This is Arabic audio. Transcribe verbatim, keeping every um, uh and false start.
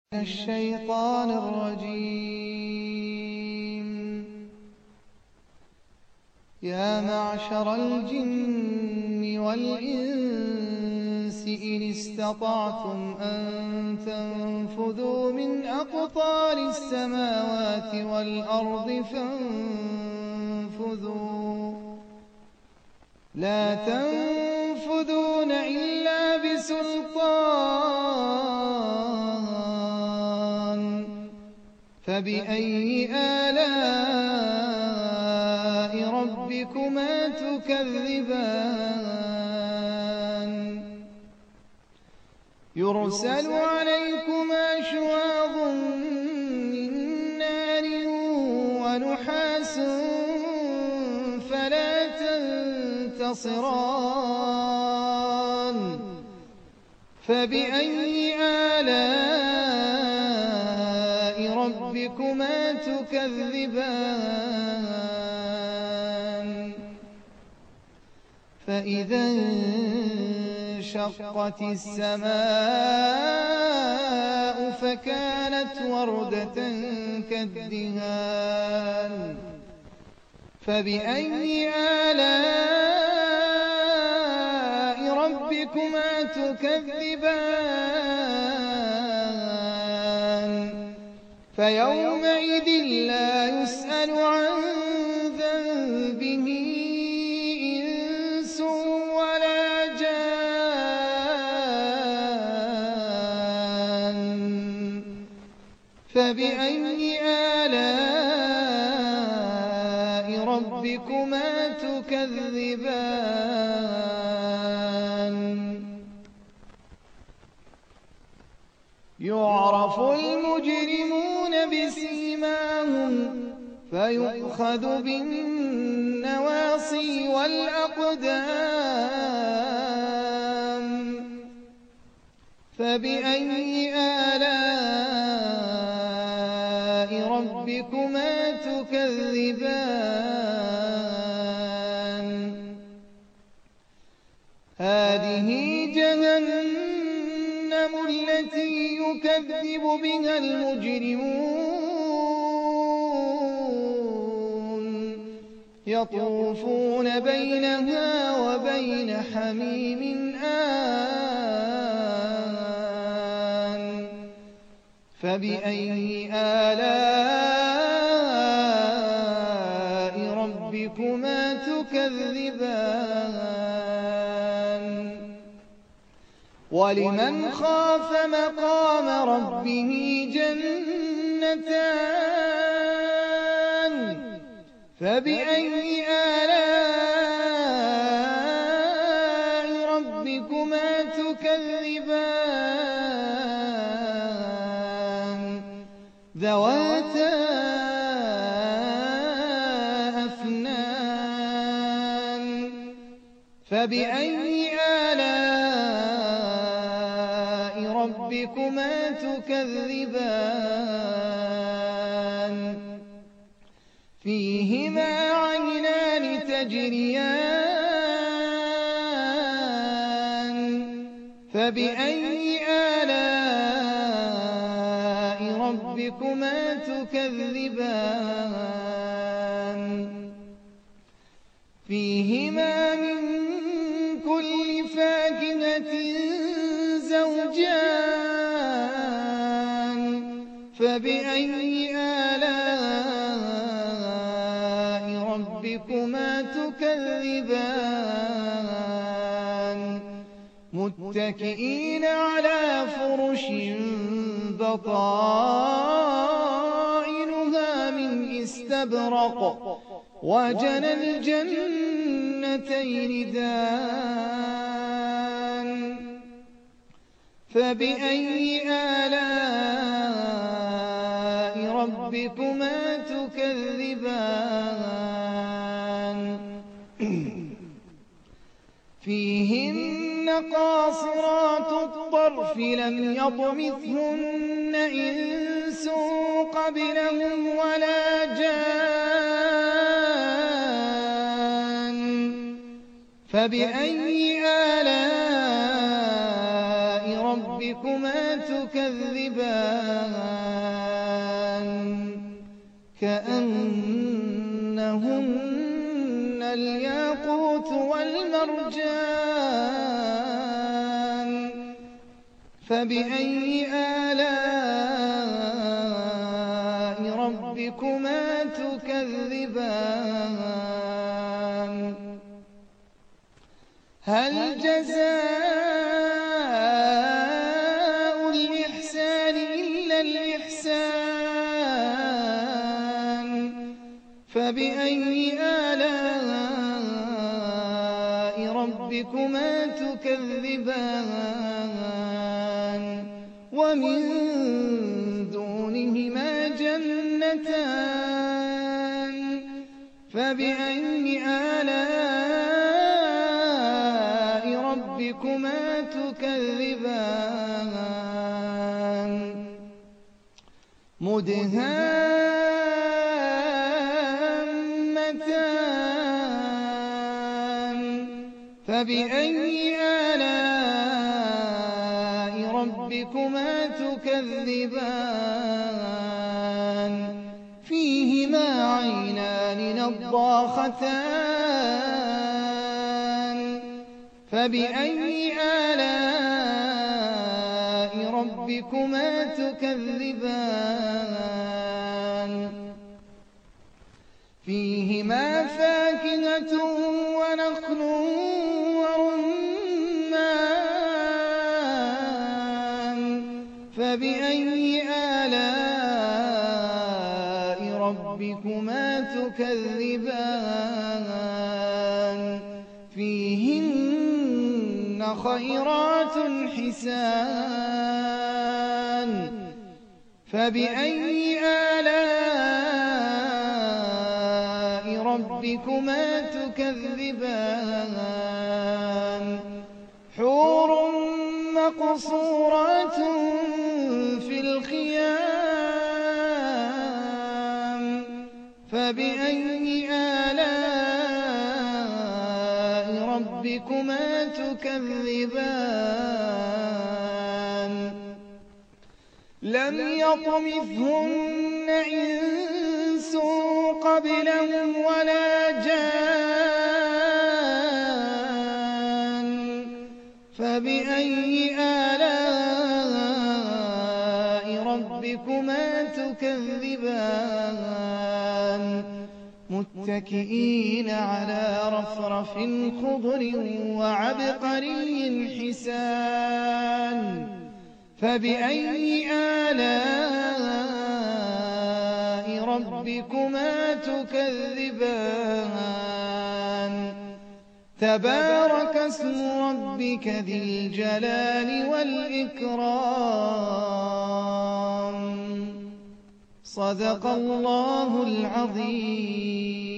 الشيطان الرجيم. يا معشر الجن والإنس إن استطعتم أن تنفذوا من أقطار السماوات والأرض فانفذوا لا تنفذون إلا بسلطان فبأي آلاء ربكما تكذبان يرسل عليكما شواظ من نار ونحاس فلا تنتصران فبأي آلاء ربكما تكذبان فإذا انشقت السماء فكانت وردة كالدهان فبأي آلاء ربكما تكذبان فيومئذ لا يسأل عن ذنبه إنس ولا جان فبأي آلاء ربكما تكذبان يعرف المجرمون بسيماهم فيؤخذ بالنواصي والأقدام فبأي آلاء ربكما تكذبان هذه جهنم التي يكذب بها المجرمون يطوفون بينها وبين حميم آن فبأي آلاء ربكما تكذبان ولمن خاف مقام ربه جنتان فبأي آلاء ربكما تكذبان ذواتا أفنان فبأي آلاء ربكما تكذبان فيهما عينان تجريان فبأي آلاء ربكما تكذبان فيهما من كل فاكهة زوجان فبأي آلاء ربكما تكذبان متكئين على فرش بطائنها من استبرق وجنى الجنتين دان فبأي آلاء ربكما تكذبان فيهن قاصرات الطرف لم يطمثهن إنس قبلهم ولا جان فبأي آلاء ربكما تكذبان كأنهن الياقوت والمرجان فبأي آلاء ربكما تكذبان هل جزاء الإحسان إلا الإحسان فبأي آلاء ربكما تكذبان ومن دونهما جنتان فبأي آلاء ربكما تكذبان مدهامتان فبأي آلاء ربكما تكذبان فيهما عينان نضاختان فبأي آلاء ربكما تكذبان فيهما فاكهة ونخل ورمان فبأي آلاء ربكما تكذبان فيهن خيرات حسان فبأي آلاء ربكما تكذبان حور مقصورات في الخيام فبأي آلاء ربكما تكذبان لم يطمثهن إنس قبلهم ولا جان فبأي آلاء ربكما تكذبان متكئين على رفرف خضر وعبقري حسان فبأي آلاء ربكما تكذبان تبارك اسم ربك ذي الجلال والإكرام صدق الله العظيم.